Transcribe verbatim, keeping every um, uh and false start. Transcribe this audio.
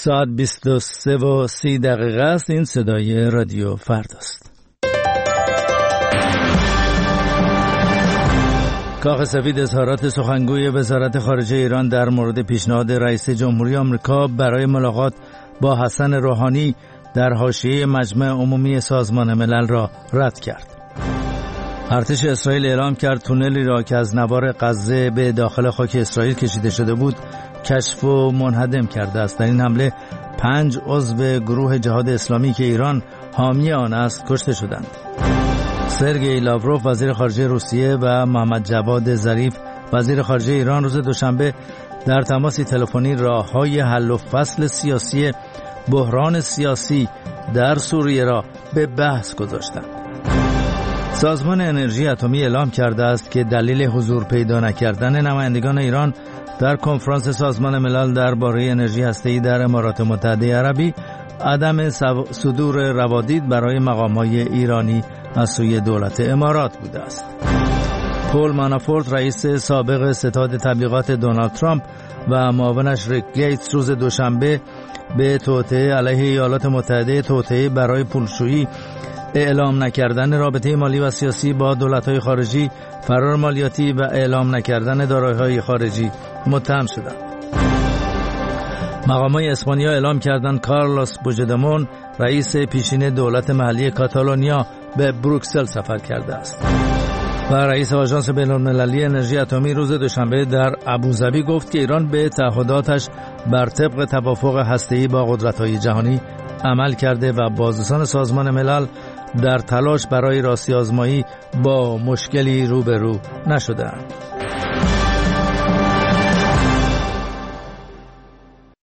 ساعت بیست و سه و سی دقیقه است. این صدای رادیو فردا است. کاخ سفید اظهارات سخنگوی وزارت خارجه ایران در مورد پیشنهاد رئیس جمهوری آمریکا برای ملاقات با حسن روحانی در حاشیه مجمع عمومی سازمان ملل را رد کرد. ارتش اسرائیل اعلام کرد تونلی را که از نوار غزه به داخل خاک اسرائیل کشیده شده بود کشف و منهدم کرده است. در این حمله پنج عضو گروه جهاد اسلامی که ایران حامی آن است کشته شدند. سرگئی لاوروف وزیر خارجه روسیه و محمد جواد ظریف وزیر خارجه ایران روز دوشنبه در تماسی تلفنی راه‌های حل و فصل سیاسی بحران سیاسی در سوریه را به بحث گذاشتند. سازمان انرژی اتمی اعلام کرده است که دلیل حضور پیدا نکردن نمایندگان ایران در کنفرانس سازمان ملل درباره انرژی هسته‌ای در امارات متحده عربی عدم صدور روادید برای مقام‌های ایرانی از سوی دولت امارات بوده است. پول مانافورت رئیس سابق ستاد تبلیغات دونالد ترامپ و معاونش ریک گیتس روز دوشنبه به توطئه علیه ایالات متحده، توطئه برای پولشویی، اعلام نکردن رابطه مالی و سیاسی با دولت‌های خارجی، فرار مالیاتی و اعلام نکردن دارایی‌های خارجی متهم شدند. مقامات اسپانیا اعلام کردند کارلوس پوژدمون رئیس پیشین دولت محلی کاتالونیا به بروکسل سفر کرده است. و رئیس آژانس بین‌المللی انرژی اتمی روز دوشنبه در ابوظبی گفت که ایران به تعهداتش بر طبق توافق هسته‌ای با قدرت‌های جهانی عمل کرده و بازرسان سازمان ملل در تلاش برای راستی آزمایی با مشکلی روبرو نشده‌اند.